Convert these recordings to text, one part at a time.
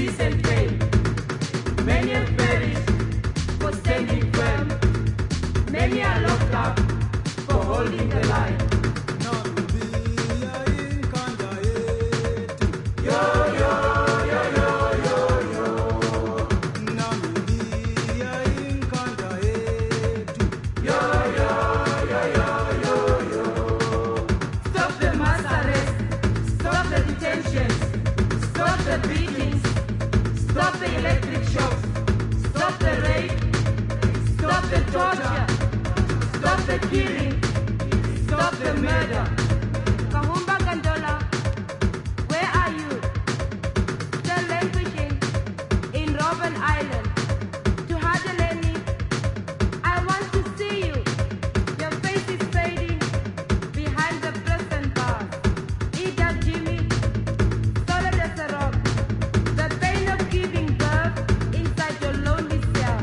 peace and fame. Many have perished for standing firm. Many are locked up for holding the line. Stop the beatings, stop the electric shocks, stop the rape, stop the torture, stop the killing, stop the murder. Kahumba Gandola, where are you? Still languishing in Robben Island. To Hadeleni, I want to see you. Your face is fading behind the prison bars. Ida Jimmy, the pain of giving birth inside your lonely cell.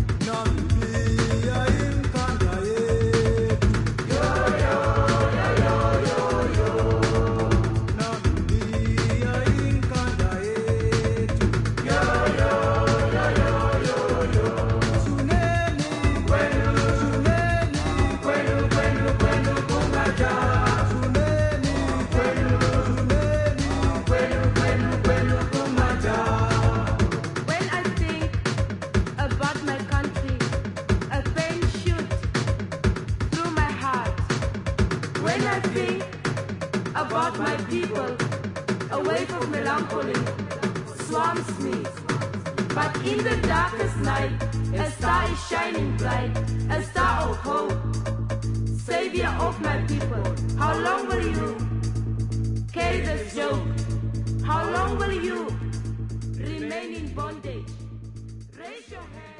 When I think about my people, a wave of melancholy swarms me. But in the darkest night, a star is shining bright, a star of hope, savior of my people. How long will you carry this yoke? How long will you remain in bondage? Raise your hand.